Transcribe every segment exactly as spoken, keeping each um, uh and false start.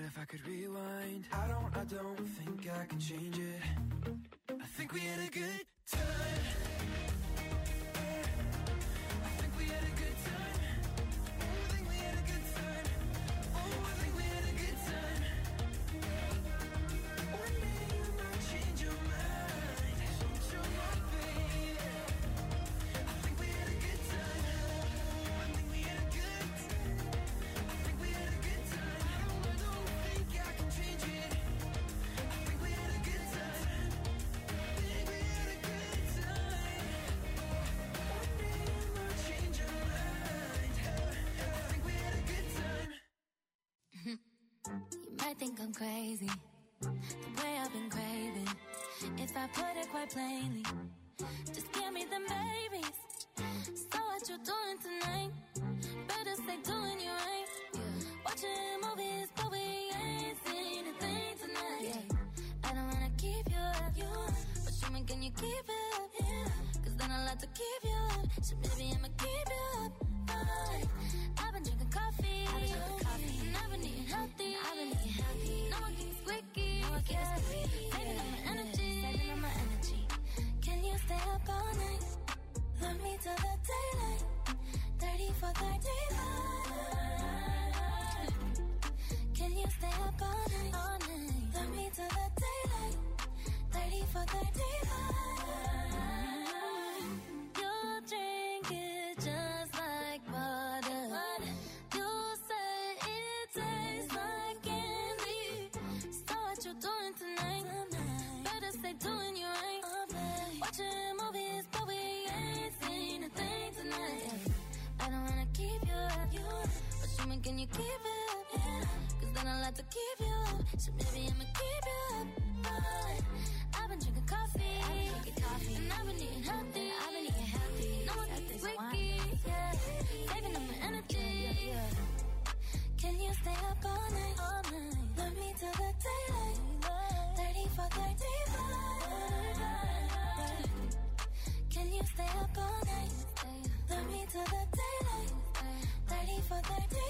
if I could rewind. I don't, I don't think I can change it. I think we had a good time. I think we had a good time. Oh, I think we had a good time. Oh, I think we had a good time. One day you might change your mind. Change your mind, baby. I think we had a good time. I think we had a good time. I think we had a good time. I don't, I don't think I can change it. I think we had a good time. I think we had a good time. One day you might change your mind. I think we had a good time. You might think I'm crazy, the way I've been craving. If I put it quite plainly, just give me them babies. So what you doing tonight? Better stay doing you right. Watching movies, but we ain't seen a thing tonight. I don't wanna keep you up, you up, but show me, can you keep it up? Yeah. Cause then I'll have to keep you up, so maybe I'ma keep you up. Alright. I've been drinking coffee, I've been drinking coffee, and I've been eating healthy, I've been eating healthy. No one keeps squeaky, no one keeps squeaky. Saving up my energy, saving up my energy. Can you stay up all night? Love me till the daylight. Thirty for thirty-five. Can you stay up all night? All night. Love me till the daylight. Thirty for thirty-five. You drink it just like water. You say it tastes like candy. So what you doing tonight? Better stay doing you right. Watching movies, but we ain't seen a thing tonight. I don't wanna keep you up, you up, but show me, can you keep it up? Yeah. Cause then I'll have to keep you up, so maybe I'ma keep you up. Alright. I've been drinking coffee, I've been drinking coffee, and I've been eating healthy, I've been eating healthy. No one keeps wiki, yeah. Saving up my energy. Can you stay up all night? All night. Love me till the daylight. Thirty for thirty-five. Can you stay up all night? Love me till the daylight. Thirty for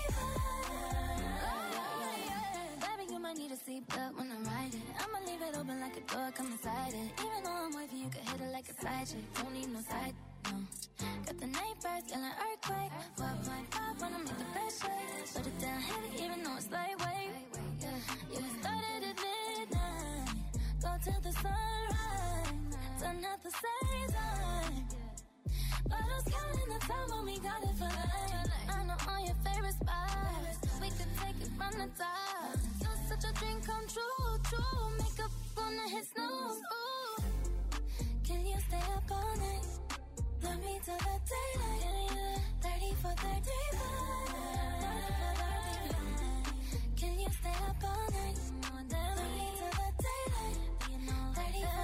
thirty-five. Baby, you might need a seatbelt when I'm riding. I'ma leave it open like a door, come inside it. Even though I'm wavy, you can hit it like a side chick. Don't need no side, no. Got the night birds, feeling earthquake. four point five wanna make the best shake. Put it down heavy, even though it's lightweight. Yeah, you started at midnight. Go till the sunrise. Done at the same time. But I was counting the time when we got it for life. I know all your favorite spots. We could take it from the top. You're such a dream come true, true. Makeup wanna hit snooze. Ooh. Can you stay up all night? Love me till the daylight. Thirty for thirty-five. Can you stay up all night? Love me till the daylight. Thirty for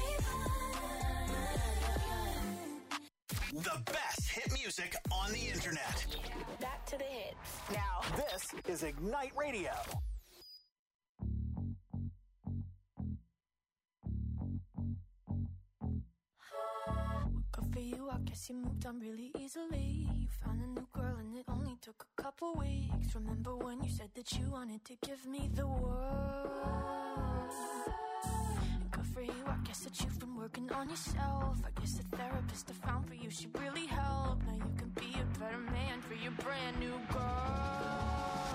thirty-five. The best hit music on the internet. Back to the hits. Now, this is Ignite Radio. Good for you, I guess you moved on really easily. You found a new girl and it only took a couple weeks. Remember when you said that you wanted to give me the world? And good for you, I guess that you've been working on yourself. I guess the therapist I found for you should really help. Now you can be a better man for your brand new girl.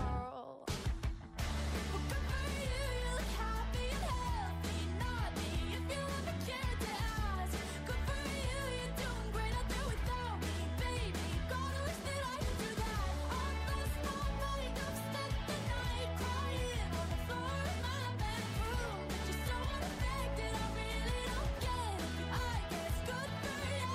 Well, good for you, you look happy and healthy. Not me, if you ever cared to ask. Good for you, you're doing great out there without me, baby. Gotta wish that I could do that. All those small body I've spent the night crying on the floor of my bedroom. But you're so unaffected, I really don't get it. I guess good for you.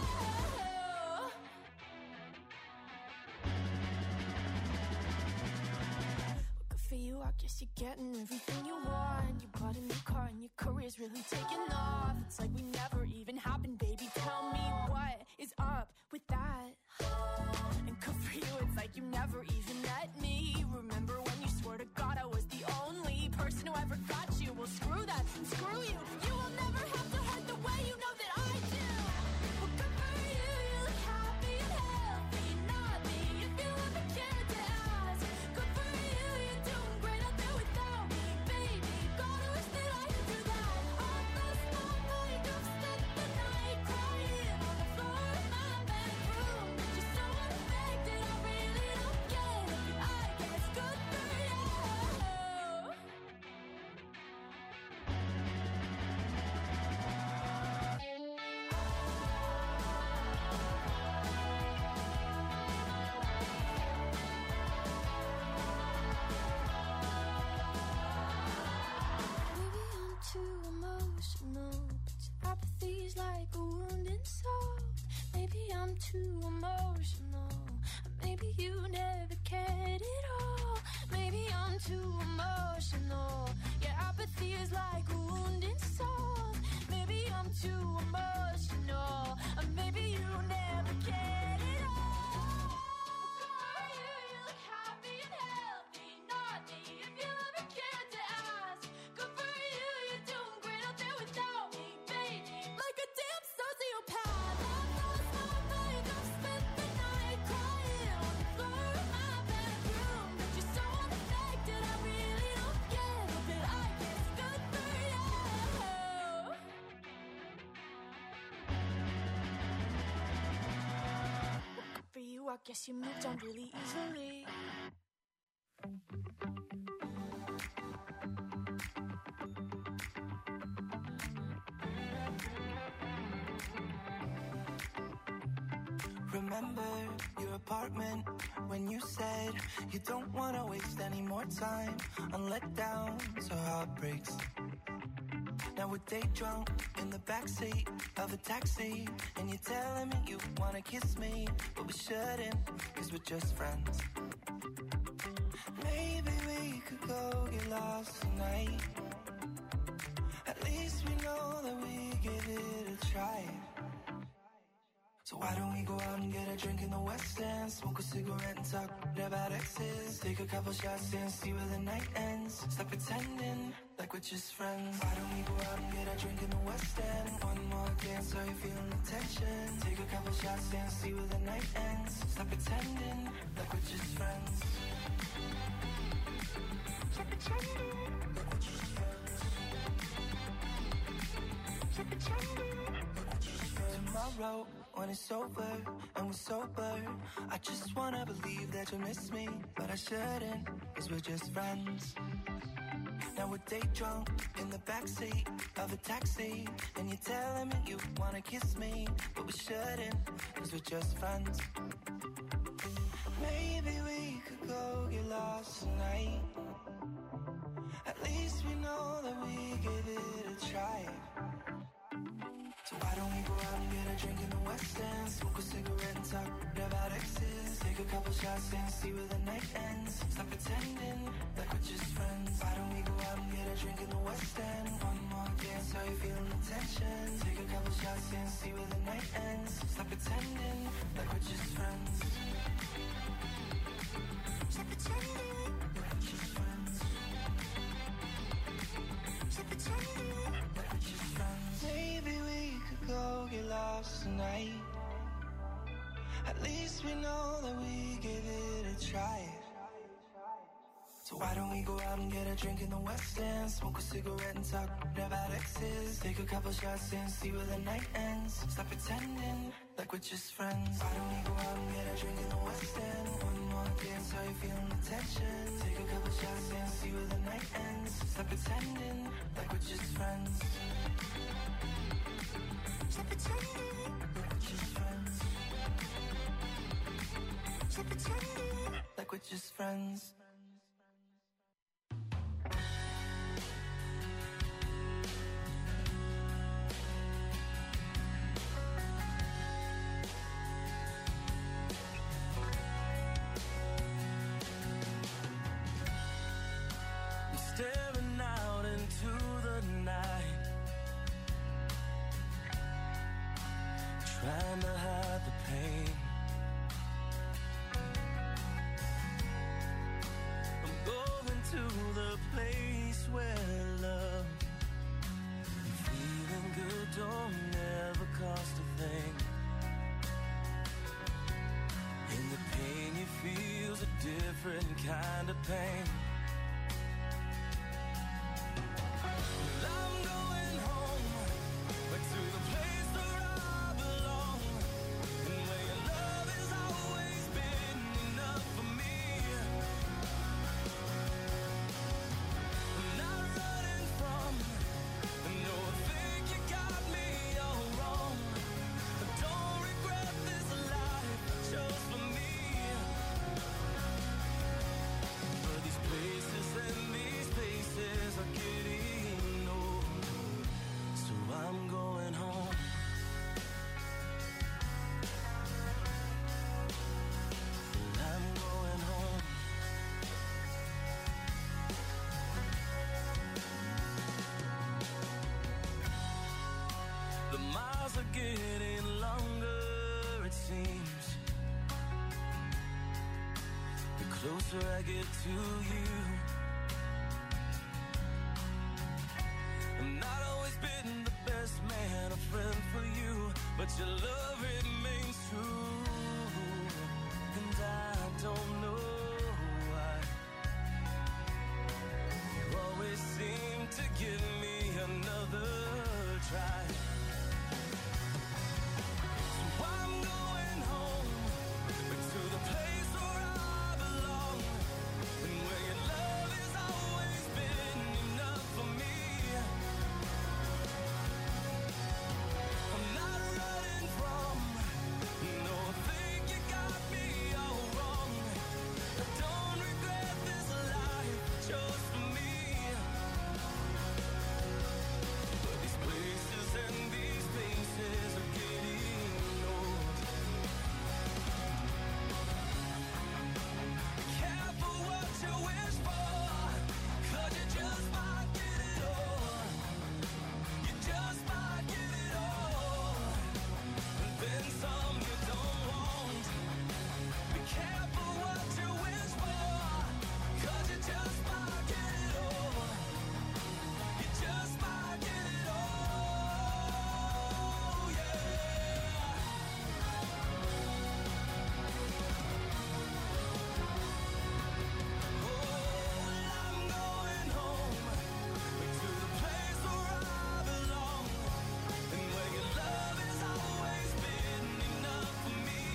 Good for you, I guess you're getting everything you want. You bought a new car and your career's really taking off. It's like we never even happened, baby. Tell me what is up with that? And good for you, it's like you never even met me. Remember when you swore to God I was the only person who ever got you? Well, screw that, screw you. You will never have to hurt the way you know that I do. Well, good for you, you look happy and healthy. Not me, if you ever cared to ask. Good for you, you're doing great out there without me, I'm too emotional. Maybe you never cared at all. Maybe I'm too emotional. Yeah, apathy is like a wounded soul. Maybe I'm too emotional. Or maybe you never cared at all. Good for you, you look happy and healthy. Not me, if you ever cared to ask. Good for you, you're doing great out there without me, baby. Like a damn sociopath. I've lost my mind, I've spent the night crying on the floor of my bedroom. But you're so unaffected, I really don't get it. But I guess good for you. Good for you, I guess you moved on really easily. Remember your apartment when you said you don't want to waste any more time on letdowns or heartbreaks. Now we're day drunk in the backseat of a taxi, and you're telling me you want to kiss me, but we shouldn't, cause we're just friends. Maybe we could go get lost tonight. At least we know that we give it a try. So why don't we go out and get a drink in the West End, smoke a cigarette and talk about exes, take a couple shots and see where the night ends. Stop pretending like we're just friends. Why don't we go out and get a drink in the West End, one more dance, are you feeling the tension? Take a couple shots and see where the night ends. Stop pretending like we're just friends. Stop pretending like we're just friends. Stop pretending like we're just friends. Tomorrow when it's over and we're sober, I just wanna believe that you miss me, but I shouldn't, cause we're just friends. Now we're day drunk in the backseat of a taxi, and you're telling me you wanna kiss me, but we shouldn't, cause we're just friends. Maybe we could go get lost tonight. At least we know that we give it a try. So why don't we go out and get a drink in the West End, smoke a cigarette and talk about exes, take a couple shots and see where the night ends. Stop pretending like we're just friends. Why don't we go out and get a drink in the West End, one more dance, are you feeling the tension? Take a couple shots and see where the night ends. Stop pretending like we're just friends. Stop pretending like we're just friends. Stop pretending like we're just friends. Maybe we could go get lost tonight. At least we know that we give it a try. So why don't we go out and get a drink in the West End, smoke a cigarette and talk about exes, take a couple shots and see where the night ends. Stop pretending like we're just friends. Why don't we go out and get a drink in the West End, one more dance, are you feeling the tension? Take a couple shots and see where the night ends. Stop pretending like we're just friends. Stop pretending like we're just friends. Stop pretending like we're just friends. I'm staring out into the night, trying to hide the pain. I'm going to the place where love and feeling good don't ever cost a thing. And the pain you feel's a different kind of pain. I'm going home, back to the place where I belong, and where your love has always been enough for me. I'm not running from, no, I think you got me all wrong. I don't regret this life I chose for me. But these places drag it to you. I've not always been the best man, a friend for you, but your love remains true. And I don't know why you always seem to give me another try. So I'm going home, but to the place where I belong, and where your love has always been enough for me. I'm not running from, no, I think you got me all wrong. I don't regret this life I chose for me. But these places and these faces are getting old. Be careful what you wish for, 'cause you just might get it all. You just might get it all, and then some you don't want. Be careful what you wish for, 'cause you just might get it all. You just might get it all, yeah. Oh, well, I'm going home, to the place where I belong, and where your love has always been enough for me.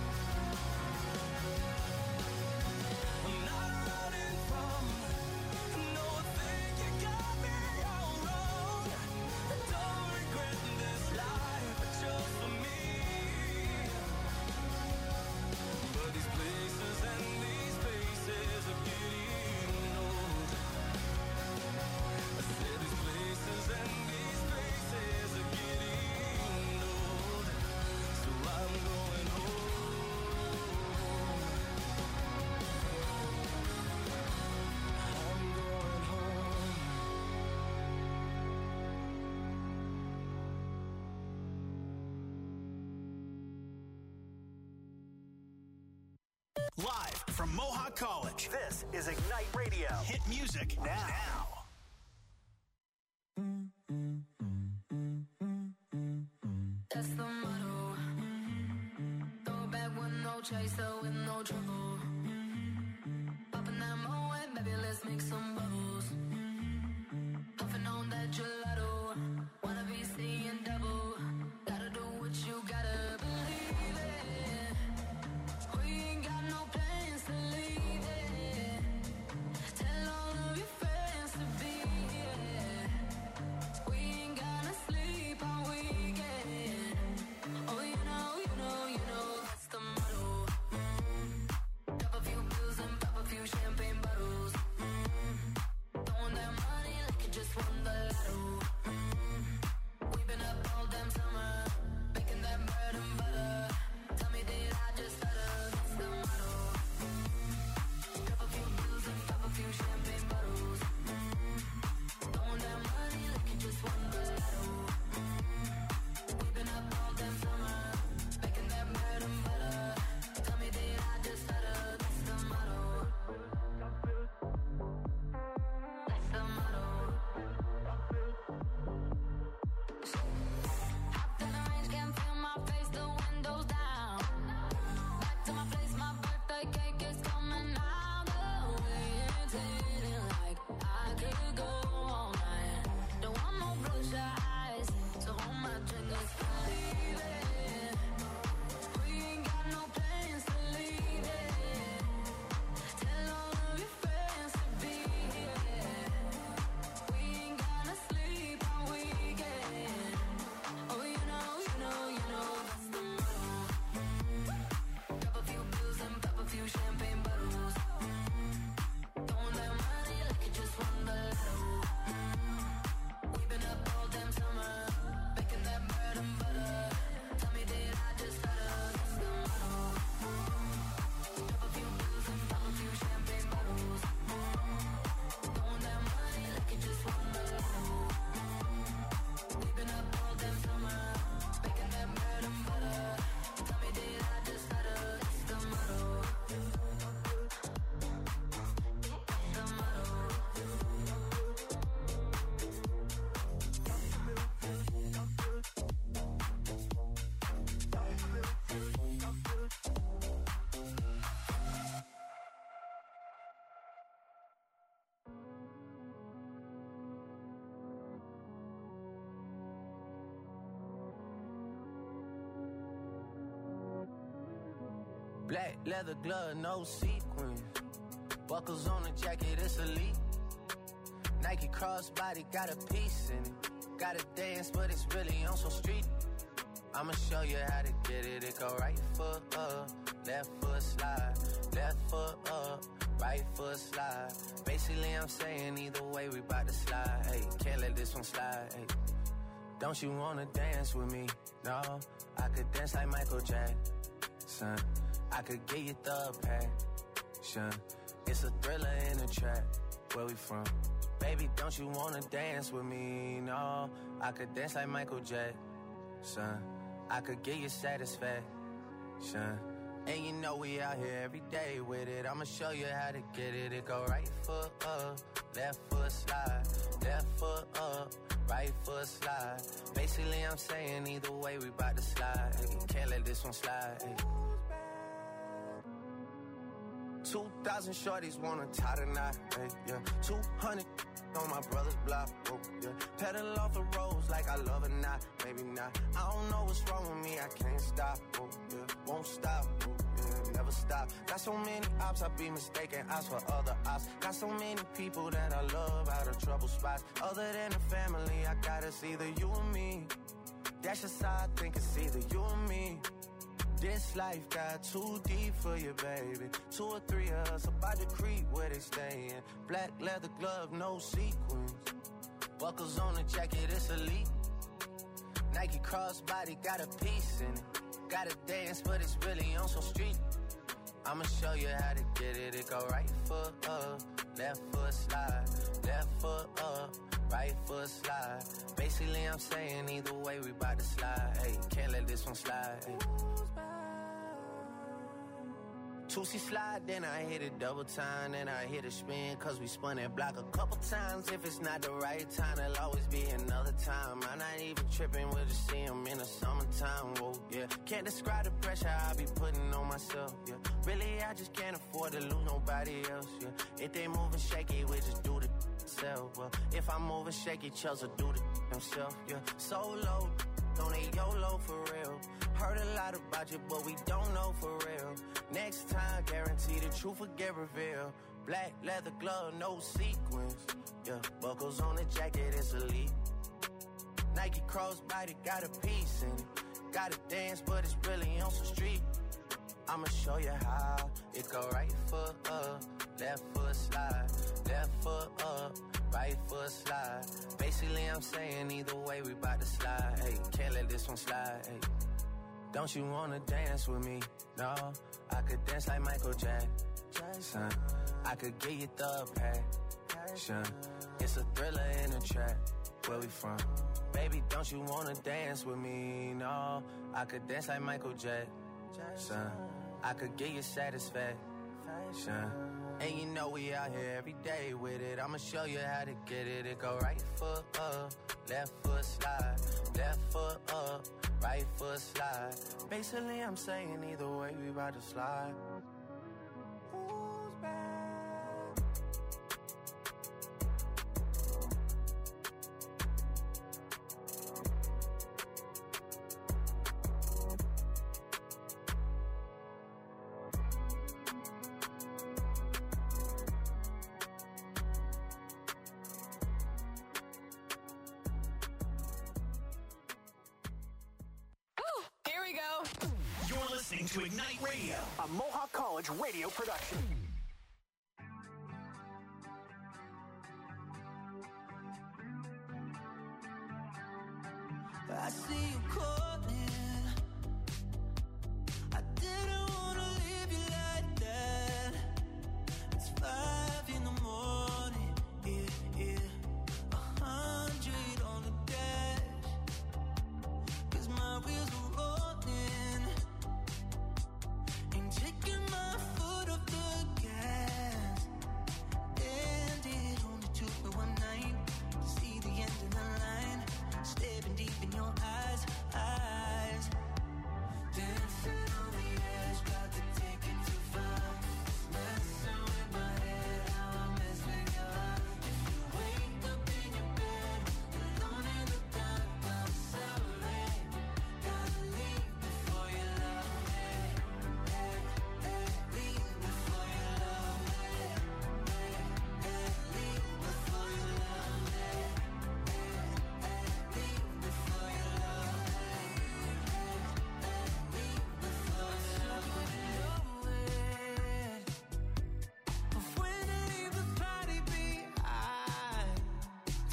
I'm not running from, no, I think you got me all wrong. I don't regret this life I chose for me. But these places and these faces are getting old. I said these places and these faces are getting old. So I'm going home. I'm going home. Live from Mohawk College, this is Ignite Radio. Hit music now. That's the motto. Throw it back with no chaser, with no trouble. Popping that Moet, baby, let's make some bubbles. Puffing on that gelato. Wanna be seeing double. Gotta do what you gotta believe it. We ain't got no plans to leave it. Tell all of your friends to Black leather glove, no sequins. Buckles on the jacket, it's elite. Nike crossbody, got a piece in it. Gotta dance, but it's really on some street. I'ma show you how to get it. It go right foot up, left foot slide. Left foot up, right foot slide. Basically, I'm saying either way, we bout to slide. Hey, can't let this one slide. Hey, don't you wanna dance with me? No, I could dance like Michael Jackson. I could get you the passion. It's a thriller in a trap. Where we from? Baby, don't you wanna dance with me? No, I could dance like Michael Jackson. I could get you satisfaction. And you know we out here every day with it. I'ma show you how to get it. It go right foot up, left foot slide. Left foot up, right foot slide. Basically, I'm saying either way, we bout to slide. Hey, can't let this one slide. Hey. Two thousand shorties wanna tie the knot. Hey, yeah. Two hundred on my brother's block. Oh, yeah. Pedal off the roads like I love it, not. Maybe not. I don't know what's wrong with me. I can't stop. Oh, yeah. Won't stop. Oh, yeah. Never stop. Got so many ops, I be mistaken ops for other ops. Got so many people that I love out of trouble spots. Other than the family, I got it's either you or me. That's just how I think it's either you or me. This life got too deep for you, baby. Two or three of us about to creep where they stayin'. Black leather glove, no sequins. Buckles on the jacket, it's elite. Nike crossbody, got a piece in it. Gotta dance, but it's really on some street. I'ma show you how to get it. It go right foot up, left foot slide. Left foot up, right foot slide. Basically, I'm saying either way, we bout to slide. Hey, can't let this one slide. Hey. Two-C slide, then I hit it double time, then I hit a spin, cause we spun that block a couple times. If it's not the right time, there'll always be another time. I'm not even tripping, we'll just see them in the summertime, whoa, yeah. Can't describe the pressure I be putting on myself, yeah. Really, I just can't afford to lose nobody else, yeah. If they moving shaky, we just do the self, well. If I'm moving shaky, Chelsea do the himself, yeah. Solo, don't need YOLO for real. Heard a lot about you, but we don't know for real. Next time, guarantee the truth will get revealed. Black leather glove, no sequins. Yeah, buckles on the jacket, it's elite. Nike crossbody, got a piece in it. Gotta dance, but it's really on some street. I'ma show you how. It go right foot up, left foot slide. Left foot up, right foot slide. Basically, I'm saying either way, we bout to slide. Hey, can't let this one slide. Hey. Don't you wanna dance with me? No, I could dance like Michael Jackson. I could get you the passion. It's a thriller in a trap. Where we from? Baby, don't you wanna dance with me? No, I could dance like Michael Jackson. I could get you satisfaction. And you know we out here every day with it. I'ma show you how to get it. It go right foot up, left foot slide. Left foot up, right foot slide. Basically, I'm saying either way, we about to slide. Who's back? Listening to Ignite Radio, a Mohawk College radio production. I see you calling. I didn't wanna leave you like that. It's five in the morning, yeah, yeah. A hundred on the dash. Cause my wheels are rolling. Ain't taking my foot off the gas. And it only took me one night to see the end of the line. Staring deep in your eyes, eyes.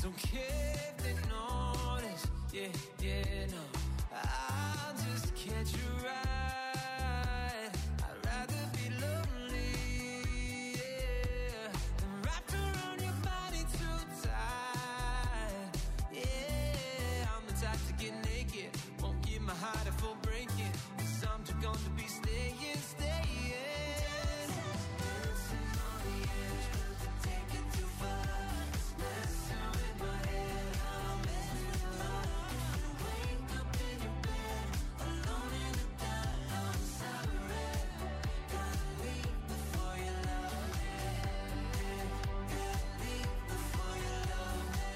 Don't care if they notice. Yeah, yeah, no. I'll just catch you right. I'd rather be lonely, yeah, than wrapped around your body too tight. Yeah, I'm the type to get naked, won't give my heart a full breaking. Cause I'm too gone to be staying, staying. Dancing on the edge, but to take it too far. Messing with my head, I'm messing with your heart. You wake up in your bed, alone in the dark. I'm sorry, gotta leave before you love me. Gotta leave before you love me.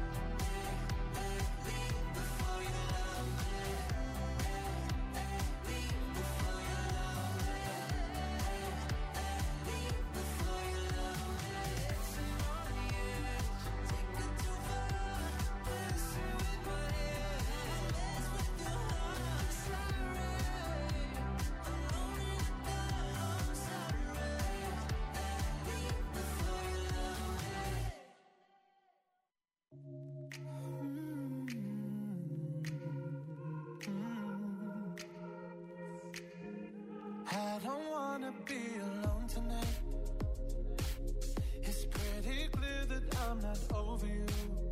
Leave before you love me. Leave before you love me. Leave before you love me. Dancing on the edge, take it too far. Messing with my head, mess with your heart. Sorry, alone in the dark. I'm sorry. Leave before you love me. I don't wanna be alone tonight. It's pretty clear that I'm not over you.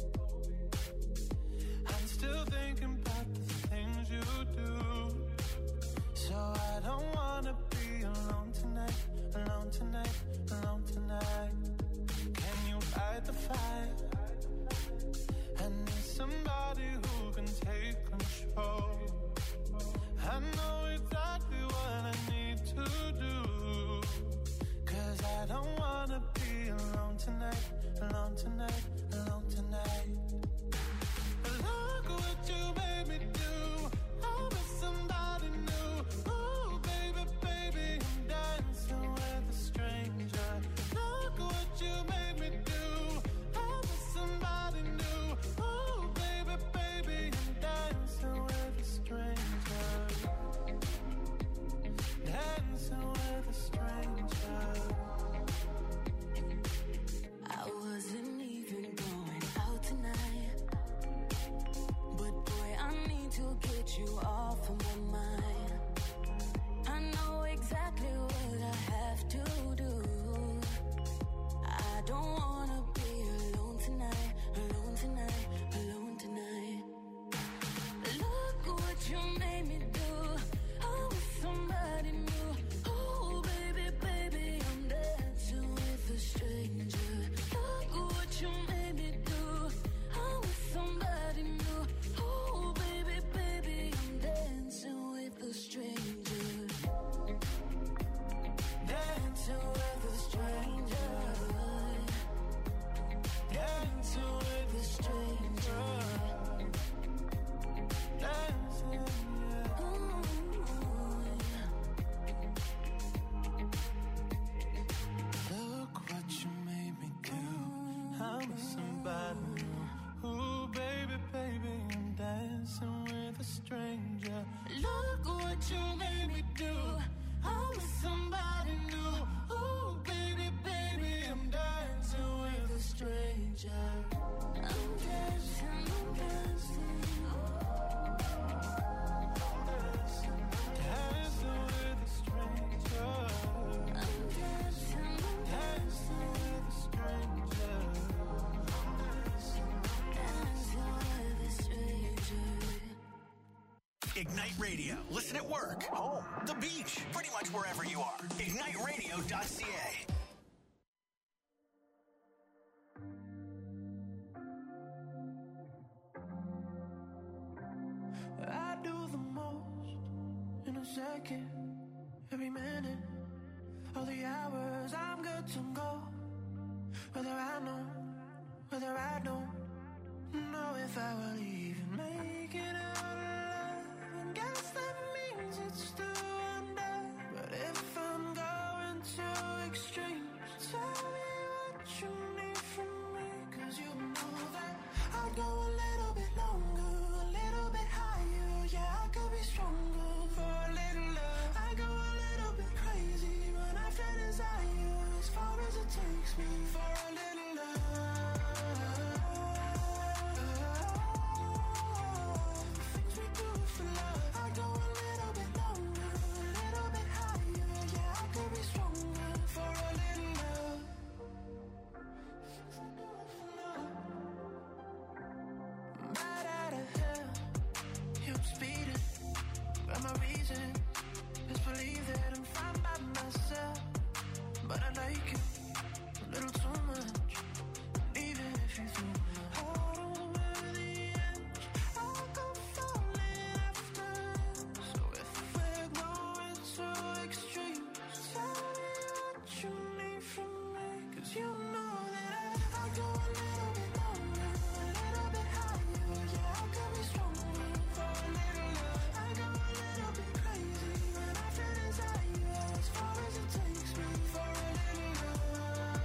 I'm still thinking about the things you do. So I don't wanna be alone tonight, alone tonight, alone tonight. Can you fight the fire? I need somebody who can take control. I know exactly what I need to do. Cause I don't wanna be alone tonight, alone tonight, alone tonight. Look what you made me do. I was somebody new. Oh baby, baby, I'm dancing with a stranger. Look what you made me do. I was somebody new. Oh baby, baby, I'm dancing with a stranger. Dancing with a stranger. I wasn't even going out tonight, but boy, I need to get you off of my mind. I know exactly what I have to do. I don't wanna be alone tonight, alone tonight, alone tonight. Look what you made me do. I was somebody new. Oh baby, baby, I'm dancing with a stranger. Look what you made me do. I was somebody new. Oh baby, baby, I'm dancing with a stranger. Dancing with a stranger. Dancing with a stranger. Dancing, yeah. Ooh, Look what you made me do. I'm somebody new. Ooh, baby, baby, I'm dancing with a stranger. Look what you made me do. I was somebody new. Ooh, baby, baby, I'm dancing with a stranger. I'm dancing, I'm dancing. Dancing with a stranger. I'm dancing, I'm Dancing with a stranger. dancing with a stranger. Ignite Radio. Listen at work, home, the beach, pretty much wherever you are. ignite radio dot c a. I do the most in a second, every minute, all the hours I'm good to go. Whether I know, whether I don't know if I will even make it out alive. And guess that means it's still under. But if I'm going to extremes, tell me what you need from me. Cause you know that I'd go a little bit longer, a little bit higher. Yeah, I could be stronger for a little love. I go a little bit crazy, run after desire as far as it takes me for a little love. my reason. Just believe that I'm fine by myself. But I like you a little too much. Even if you do, I don't remember the end. I'll go falling after. So if we're going too extreme, tell me what you need from me. Cause you know that I, I'll go a little bit longer, a little bit higher. Yeah, I could be stronger for a little love. I go a little bit crazy when I feel desire. As far as it takes me for a little love.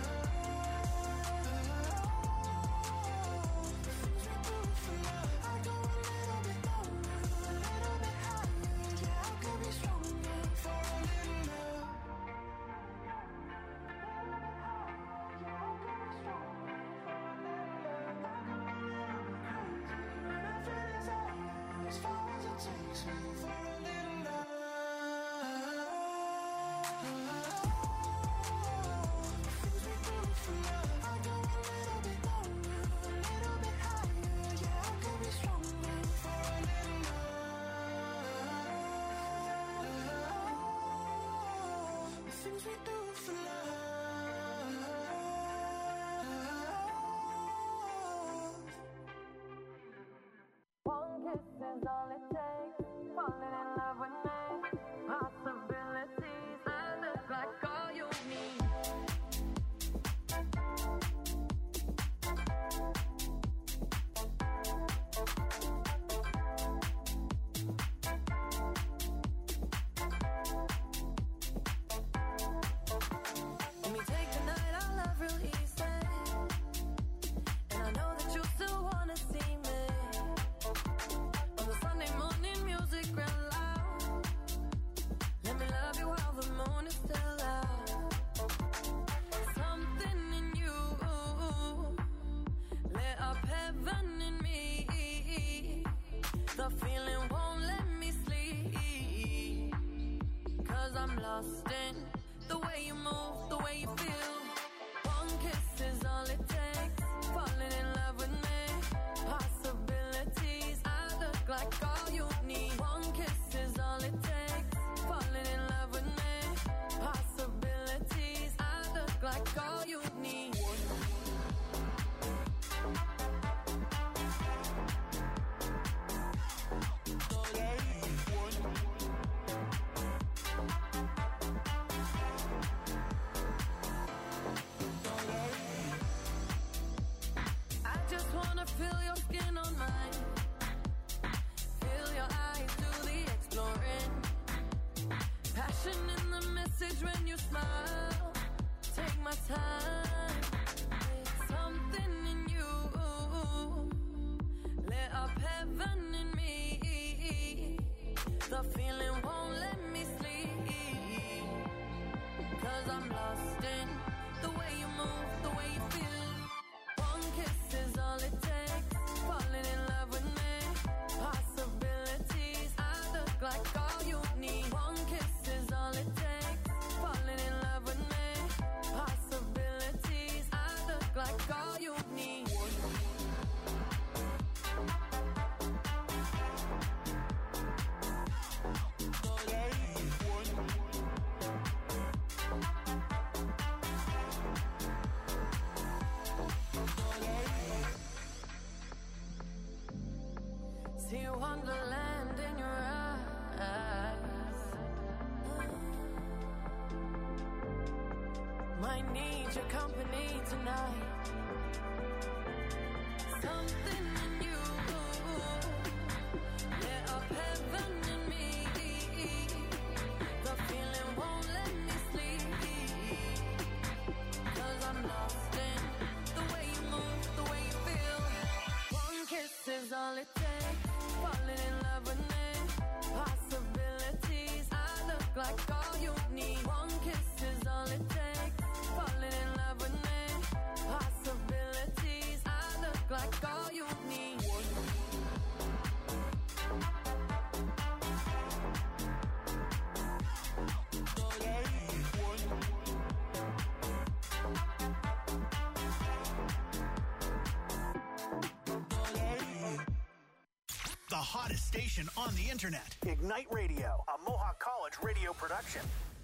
The things we do for love. I go a little bit longer, a little bit higher. Yeah, I could be stronger for a little love. As far as it takes me for a little love. The things we do for love. I go a little bit longer, a little bit higher. Yeah, I could be stronger for a little love. The things we do for love. One kiss is all it takes. Falling in love with me. Possibilities. I look like all you need. Let me take the night, I love real easy. And I know that you still wanna see me. On the Sunday morning, music real loud. Let me love you while the moon is still out. Something in you lit up heaven in me. The feeling won't let me sleep. Cause I'm lost in the way you move, the way you feel. One kiss is all it takes. Falling in love with me. Possibilities. I look like all you need. One kiss is all it takes. Falling in love with me. Possibilities. I look like all you need. I just wanna feel your skin on mine. Feel your eyes do the exploring. Passion in the message when you smile. Take my time. Something in you lit up heaven in me. The feeling won't let me sleep. Cause I'm lost in the way you move, the way you feel. One kiss is all it takes. Falling in love with me. Possibilities. I look like all you need. One kiss is all it takes. Falling in love with me. Possibilities. I look like all you need. See wonderland in your eyes. Might need your company tonight. Something in you lit up heaven in me. The feeling won't let me sleep. Cause I'm lost in the way you move, the way you feel. One kiss is all it takes. Falling in love with me. Possibilities. I look like all you need. One kiss is all it takes. Falling in love with me. Possibilities. I look like all you need. the hottest station on the internet. Ignite Radio, a Mohawk College radio production.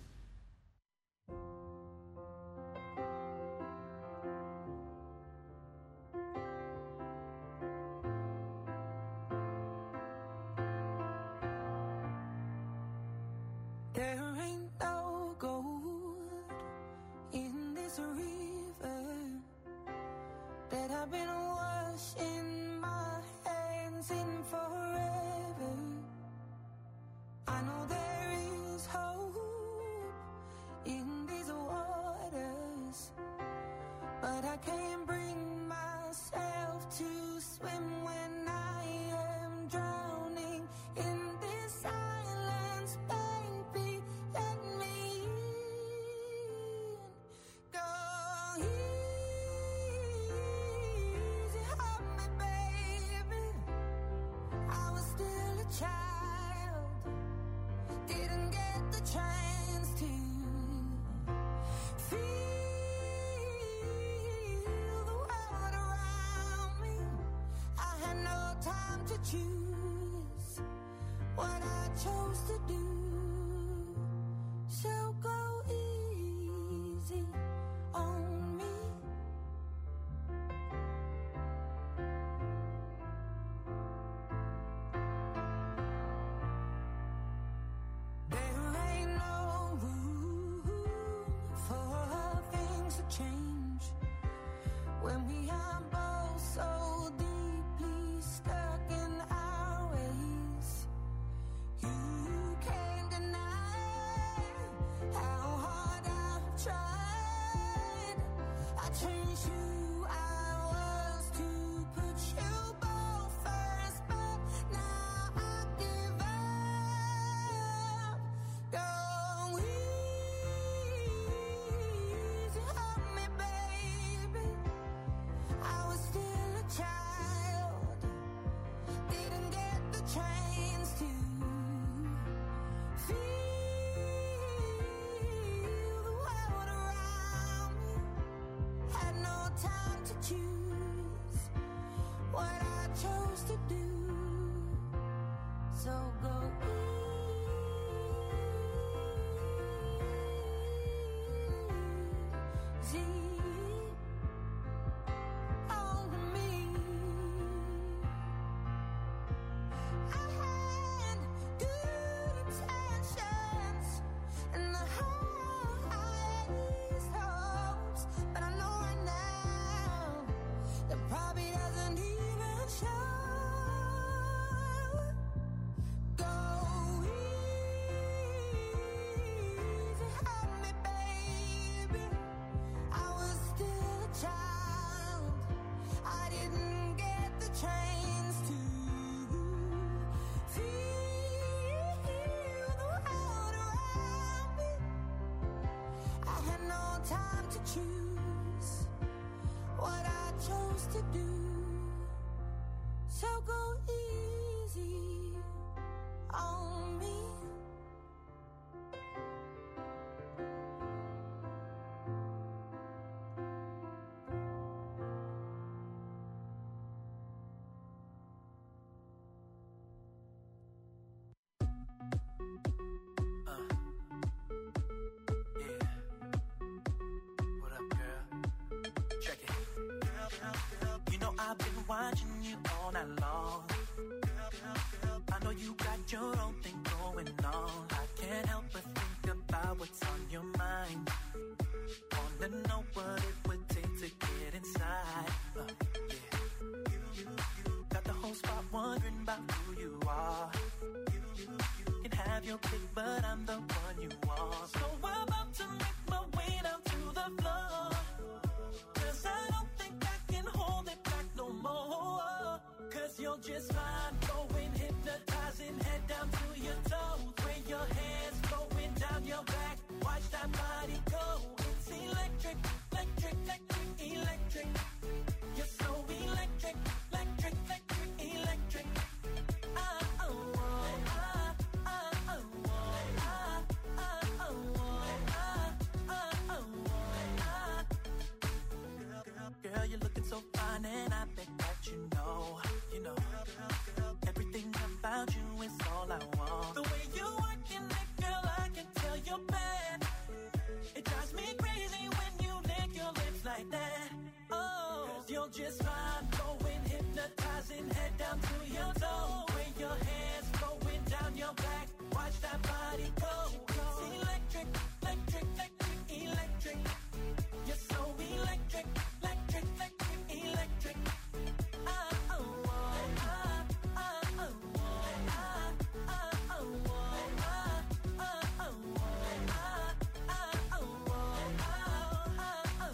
There ain't no gold in this river that I've been washing my hands in forever. I know there is hope in these waters, but I can't bring myself to swim when I am drowning in this silence. Baby, let me in. Go easy on me, baby. I was still a child, didn't get the chance to feel the world around me. I had no time to choose what I chose to do. So go easy on me. There ain't no room for things to change when we are both so deeply stuck in our ways. You can't deny how hard I've tried. I changed who I was to put you both first, but now I give up. Go easy on me, baby. I was still a child, didn't get the chance to feel the world around me. Had no time to choose what I chose to do. So go easy on me. I had good intentions and the highest hopes, but I know right now that probably doesn't even show. Go easy on me, baby. I was still a child, I didn't get the chance to feel the world around me. I had no time to choose what I chose to do. So go easy on me. What up, girl? Check it. You know I've been watching you all night long. I know you got your own thing going on. I can't help but think about what's on your mind. Wanna know what it would take to get inside. Uh, yeah. Got the whole spot wondering about who you are. Can have your pick, but I'm the one you want. So I'm about to make my way down to the floor, 'cause I don't think I can hold it back no more. 'Cause you're just fine, going hypnotizing, head down to your toes. Where your hands going down your back, watch that body go. It's electric, electric, electric, electric. You're so electric, electric, electric, electric. Ah, oh, oh, ah, ah, oh, oh, ah, ah, oh, oh, ah, ah, oh, oh, ah. Girl, you're looking so fine and I bet that you know, you know, everything just fine. Going hypnotizing, head down to your toe. With your hands going down your back, watch that body go. It's electric, electric, electric, electric. You're so electric, electric, electric, electric. Ah, oh, oh, ah, ah, oh, oh, ah, ah, oh, oh, ah, ah, oh, oh, ah, ah, oh, oh, ah, ah,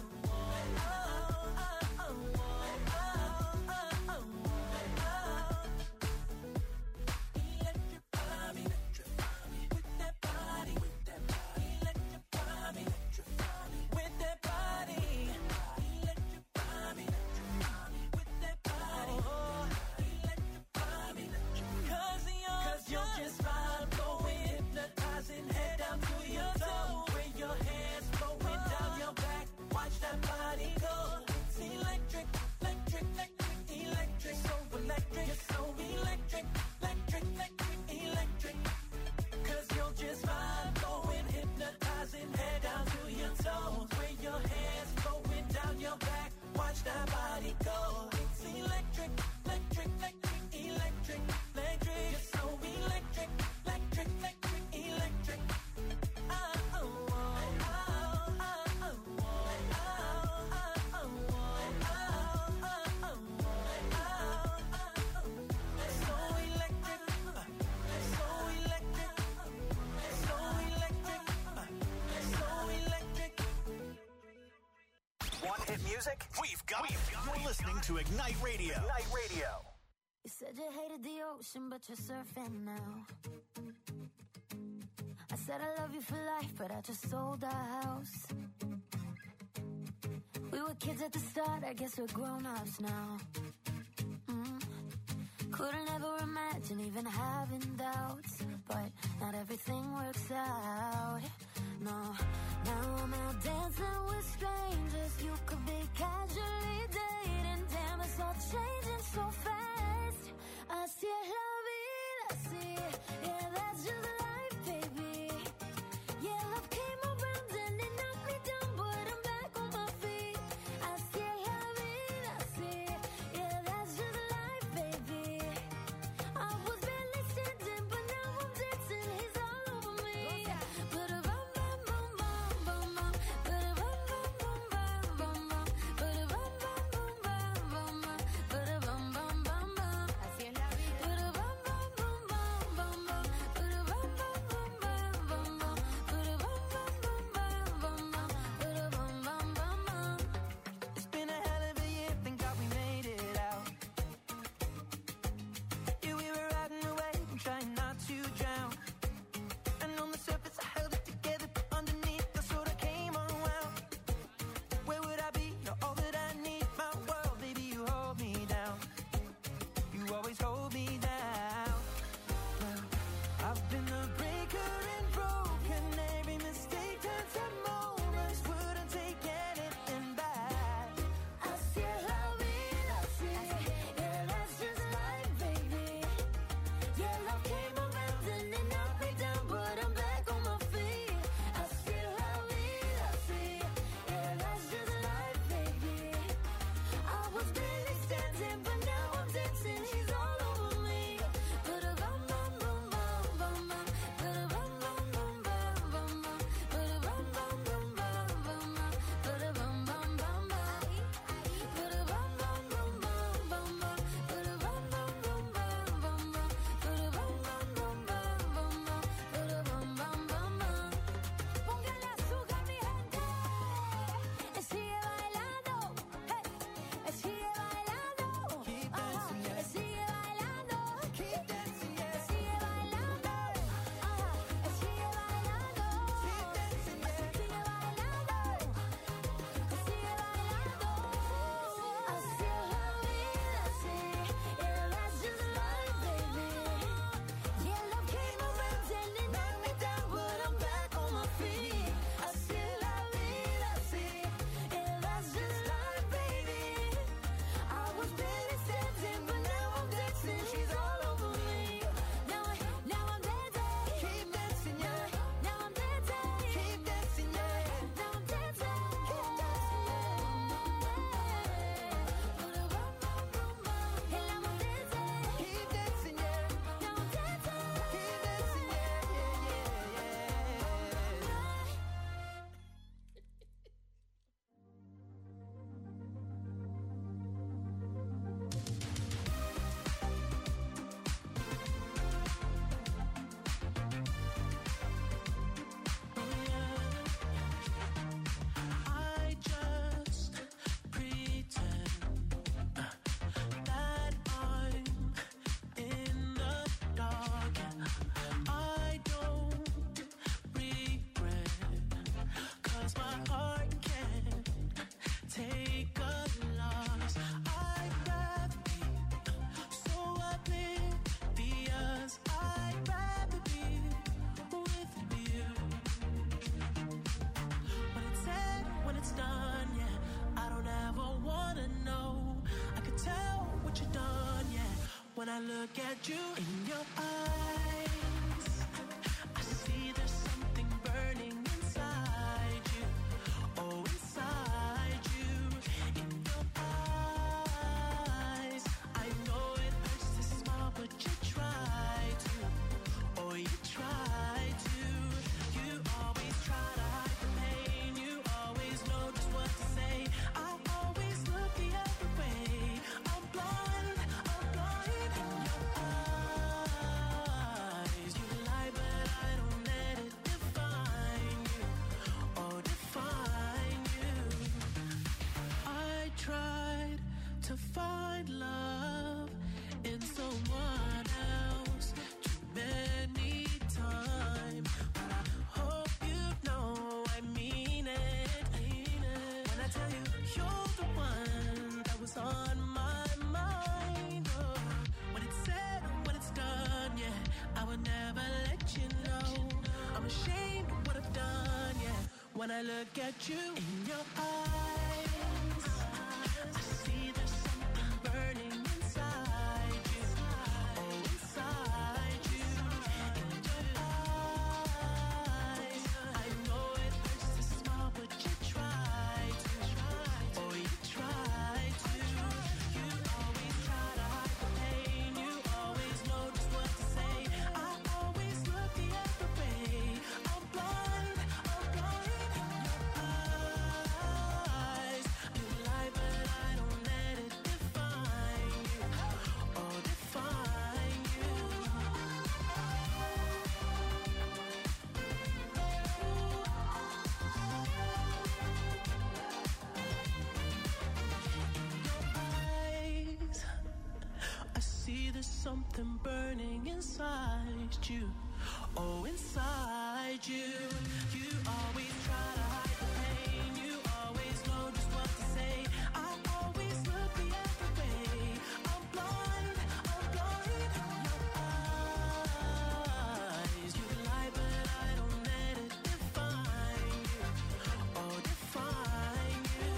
music? We've got it. You're listening to Ignite Radio. Ignite Radio. You said you hated the ocean, but you're surfing now. I said I love you for life, but I just sold our house. We were kids at the start, I guess we're grown-ups now. Mm. Couldn't ever imagine even having doubts, but not everything works out. No, now I'm out dancing with strangers. You could be casually dating. Damn, it's all changing so fast. Así es la vida, así. Yeah, that's just life, baby. Yeah, love came around and it knocked me down, but I'm back on my feet. Así es la vida, así. Yeah, that's just life, baby. I was barely standing, but now I'm dancing. He's all over me. But a bum bum bum bum bum bum. But a bum bum bum bum bum bum. But a bum bum bum bum bum bum. look at you in your eyes, I see there's something burning inside you. Oh, inside you, in your eyes. I know it hurts to smile, but you try to. Oh, you try to. You always try to hide the pain. You always know just what to say. I always look the other way. I'm blind, I'm blind in your eyes. You lie, but I don't let it define you. Oh, define you. I tried to find love in someone else too many times, but I hope you know I mean it. When I tell you you're the one that was on my mind. Oh, when it's said and when it's done, yeah, I would never let you know. I'm ashamed of what I've done, yeah. When I look at you in your eyes, I see there's something burning inside you. Oh, inside you, in your eyes. I know it hurts to smile, but you try to. Oh, you try to. You always try to hide the pain. You always know just what to say. I always look the other way. I'm blind, I'm blind in your eyes. You lie, but I don't let it define you. Oh, define you. Eyes, I see there's something burning inside you. Oh, inside you. You always try to hide the pain. You always know just what to say. I always look the other way. I'm blind, I'm blind in your eyes. You lie, but I don't let it define you. Oh, define you.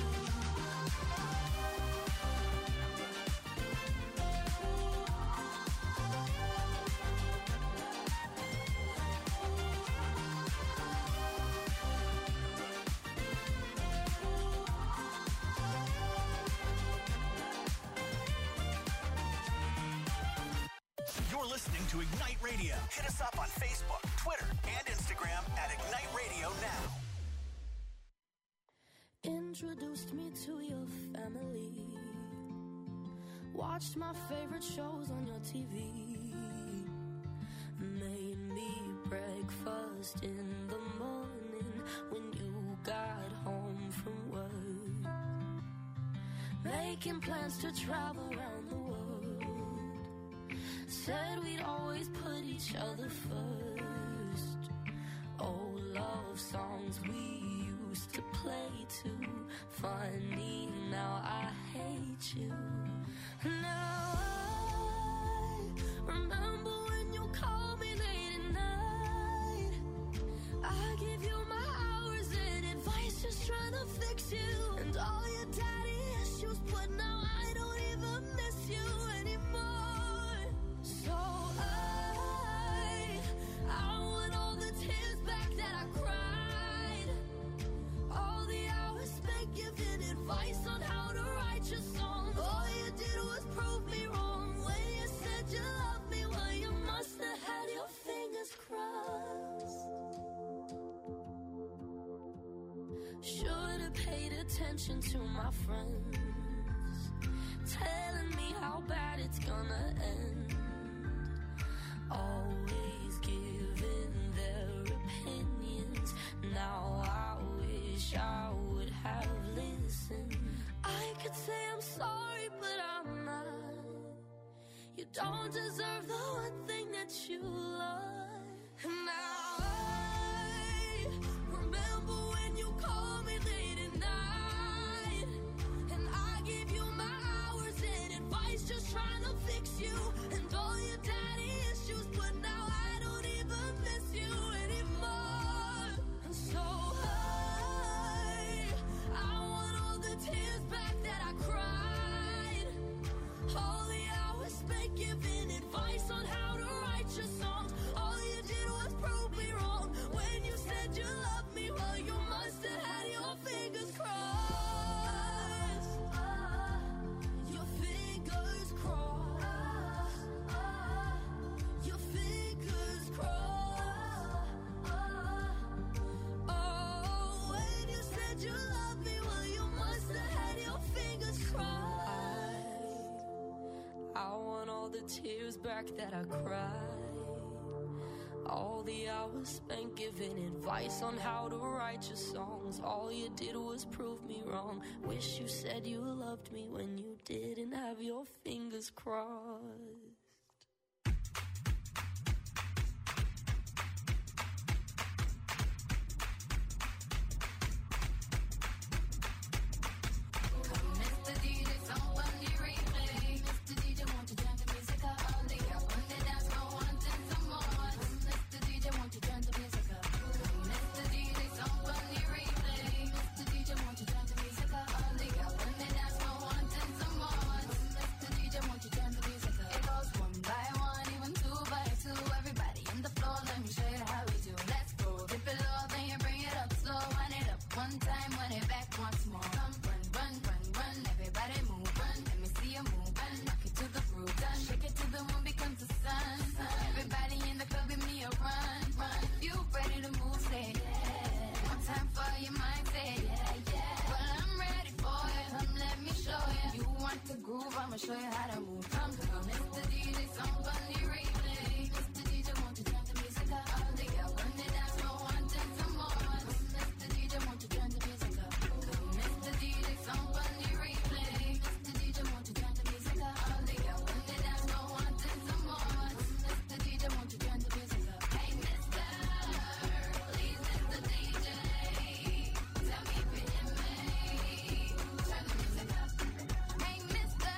You're listening to Ignite Radio. Hit us up on Facebook, Twitter, and Instagram at Ignite Radio Now. Introduced me to your family. Watched my favorite shows on your T V. Made me breakfast in the morning when you got home from work. Making plans to travel around the world. Said we'd always put each other first. Old love songs we used to play too. Funny, now I hate you. Now I remember when you called me late at night. I give you my hours and advice, just trying to fix you. And all your daddy issues, but now I don't even miss you anymore. So I, I want all the tears back that I cried. All the hours spent giving advice on how to write your songs. All you did was prove me wrong when you said you loved me. Well, you must have had your fingers crossed. Should have paid attention to my friends, telling me how bad it's gonna end. Always giving their opinions. Now I wish I would have listened. I could say I'm sorry, but I'm not. You don't deserve the one thing that you love. And now I remember when you called me late at night, and I gave you my hours and advice, just trying to fix you. And all your daddy issues, but now I don't even miss you anymore. And so I, I want all the tears back that I cried. All the hours spent giving advice. the tears back that I cried. All the hours spent giving advice on how to write your songs. All you did was prove me wrong. Wish you said you loved me when you didn't have your fingers crossed. I'ma show you how to move. Come, come, Mister D J, somebody replay. Mister D J, won't you turn the music up? All the girls when they dance, no one take some more. Mister D J, won't you turn the music up? Come, Mister D J, somebody replay. Mister D J, won't you turn the music up? All the girls when they dance, no one take some more. Mister D J, won't you turn the music up? Hey, Mister, please, Mister D J, tell me if you hear me. Turn the music up. Hey, Mister.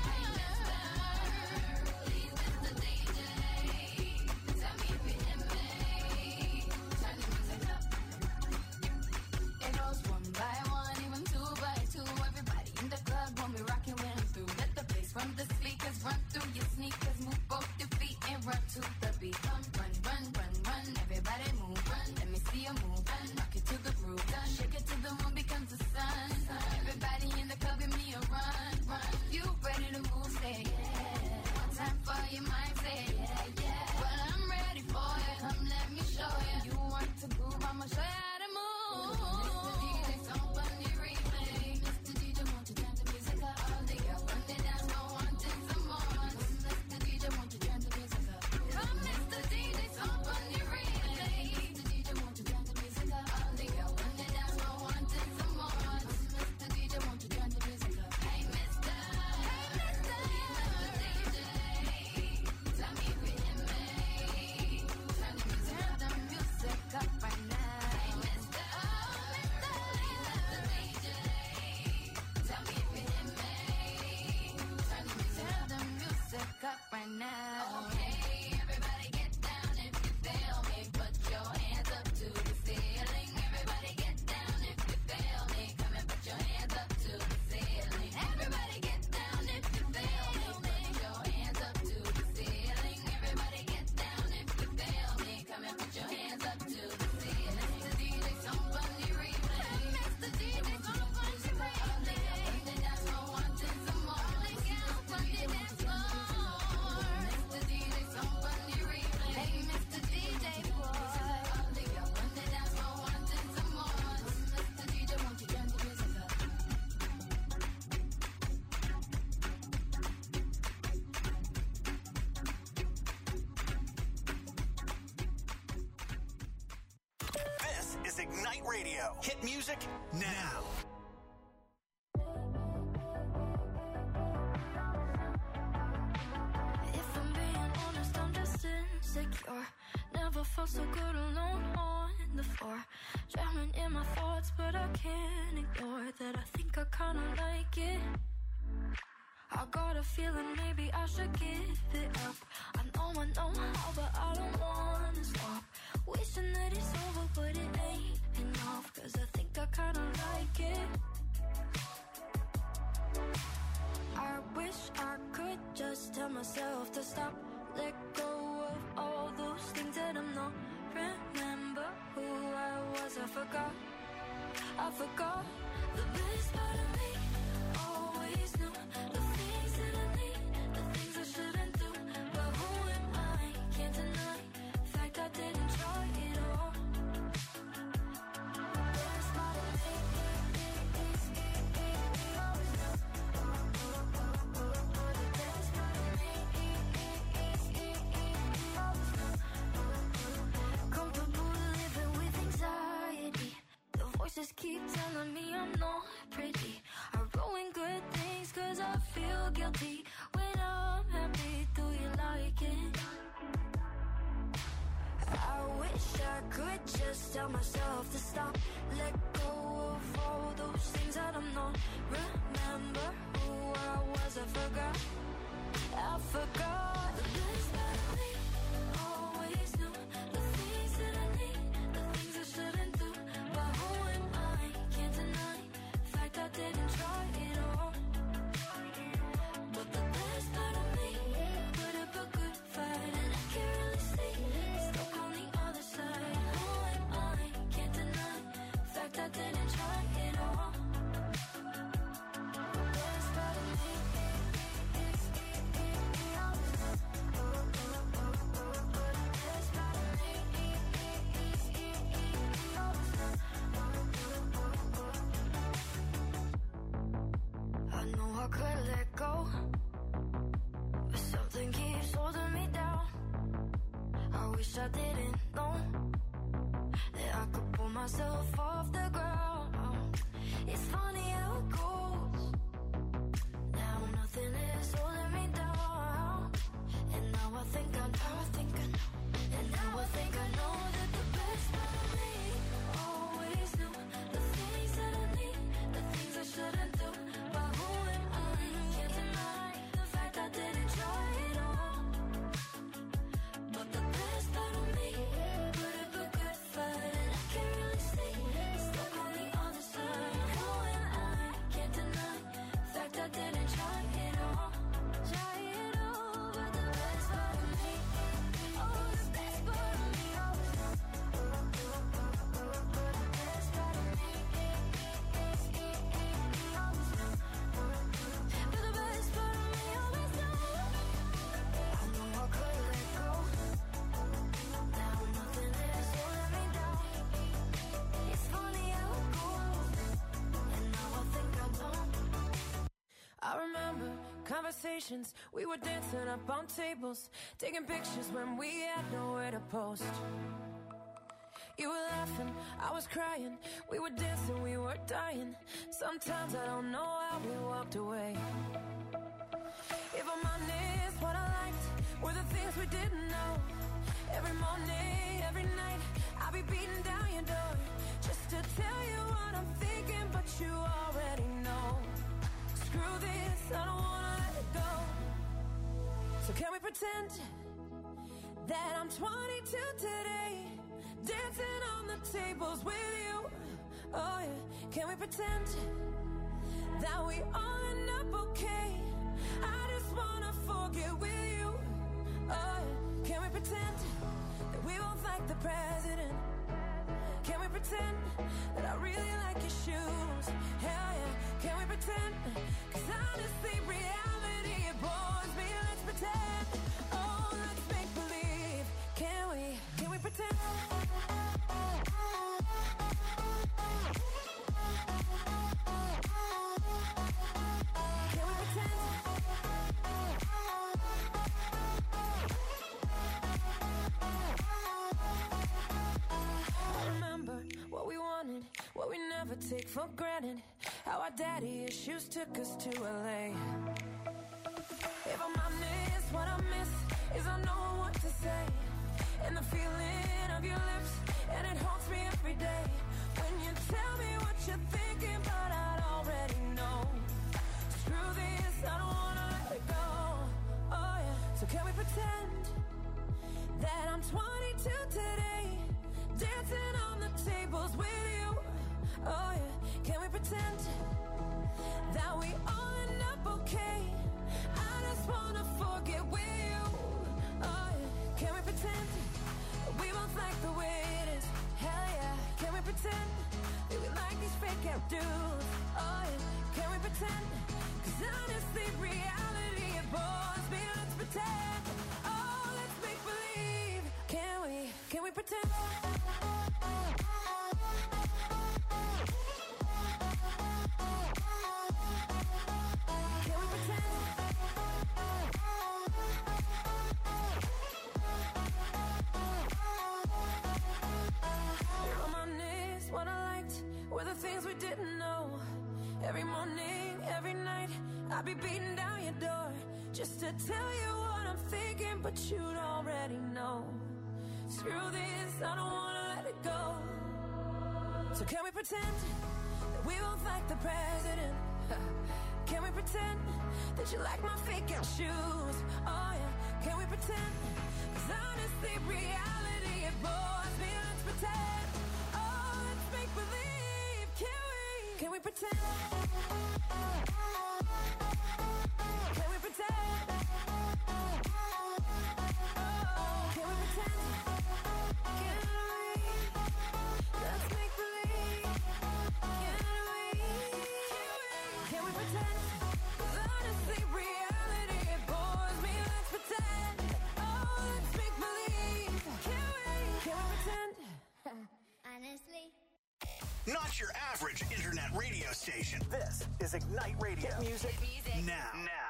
From the speakers, run through your sneakers, move both your feet and run to the beat. Come, run, run, run, run, everybody move, run. Let me see you move, run. Rock it to the groove, done. Shake it till the moon becomes the sun. Everybody in the club, give me a run, run. You ready to move, say yeah. One time for your mind, say yeah, yeah. Well, I'm ready for it, come let me show you. You want to groove, I'ma show you how to move. Mister D J, somebody replay. Mister D J, won't you turn the music up? All the girls when they dance. Up right now. Okay, everybody get down if you feel me. Put your hands up to the ceiling. Everybody get down if you feel me. Come and put your hands up to the ceiling. Everybody get down if you feel me. Put your hands up to the ceiling. Everybody get down if you feel me. Come and put your hands up to the ceiling. Mister D J, somebody replay. Mister D J, somebody replay. The dance floor wanting some more. The girls from the dance floor. This is Ignite Radio. Hit music now. If I'm being honest, I'm just insecure. Never felt so good alone on the floor. Drowning in my thoughts, but I can't ignore that I think I kinda like it. I got a feeling maybe I should give it up. I know I know how, but I don't wanna stop. Wishing that it's over, but it ain't enough. Cause I think I kinda like it. I wish I could just tell myself to stop. Let go of all those things that I'm not. Remember who I was, I forgot. I forgot the best part of me. Always knew the things that I need, the things I shouldn't do. But who am I? Can't deny the fact I didn't try it all. The best part of me, always knew. The best part of me, tell myself to stop. Let go of all those things that I'm not. Remember who I was, I forgot. I forgot. The best part of me always knew the things that I need, the things I shouldn't do. But who am I? Can't deny the fact I didn't try it all. But the best part of me put up a good fight, and I can't really see stuck on the other side. Who am I? Can't deny the fact I didn't try it all. The best part of me. I know I could let go, but something keeps holding me down. I wish I didn't know that I could pull myself off the ground. It's funny how it goes. Now nothing is holding me down, and now I think I know, I think I know, and now I think I know that the best part of me always knew the things that I need, the things I shouldn't do. But who am I? Can't deny the fact I didn't try it all. But the best part of me put up a good fight, and I can't really see stuck on the other side. Who am I? Can't deny the fact I didn't try it all. Try it all, but the best part of me, oh, the best part of me, oh, the best part of me, but the best part of me always knows. I know I could let go. Now nothing is holding me down. It's funny how it goes, and now I think I know. I remember conversations, we were dancing up on tables, taking pictures when we had nowhere to post. You were laughing, I was crying, we were dancing, we were dying. Sometimes I don't know how we walked away. If I'm honest, what I liked were the things we didn't know. Every morning, every night, I'll be beating down your door just to tell you what I'm thinking, but you already know. Screw this, I don't wanna let it go. So can we pretend that I'm twenty-two today, dancing on the tables with you? Oh yeah, can we pretend that we all end up okay? I just wanna forget with you. Oh yeah, can we pretend that we both like the president? Can we pretend that I really like your shoes? Hell yeah, can we pretend? Cause honestly, reality, it bores me. Let's pretend, oh, let's make believe. Can we, can we pretend? Can we pretend? I remember what we wanted, what we never take for granted. How our daddy issues took us to L A. If I'm honest, what I miss is I know what to say, and the feeling of your lips, and it haunts me every day. When you tell me what you're thinking, but I'd already know. Screw this, I don't wanna let it go. Oh yeah, so can we pretend that I'm twenty-two today, dancing on the tables with you? Oh yeah, can we pretend that we all end up okay? I just wanna forget with you. Oh yeah, can we pretend that we both like the way it is? Hell yeah, can we pretend that we like these fake out dudes? Oh yeah, can we pretend? Cause honestly, reality, it bores me. Let's pretend, oh, let's make believe. Can we, can we pretend? Can we pretend? If I'm honest, what I liked were the things we didn't know. Every morning, every night, I'll be beating down your door just to tell you what I'm thinking, but you'd already know. Screw this, I don't wanna let it go. So can we pretend that we both like the president? Can we pretend that you like my fake out shoes? Oh yeah, can we pretend? Cause honestly, reality, it bores me. Let's pretend. Oh, let's make believe. Can we? Can we pretend? Can we pretend? Oh, can we pretend? Can we? Let's make believe. Can we? Can we pretend? 'Cause honestly, reality, it bores me. Let's pretend. Oh, let's make believe. Can we? Can we pretend? Honestly. Not your average internet radio station. This is Ignite Radio. Hit music. Now. Now.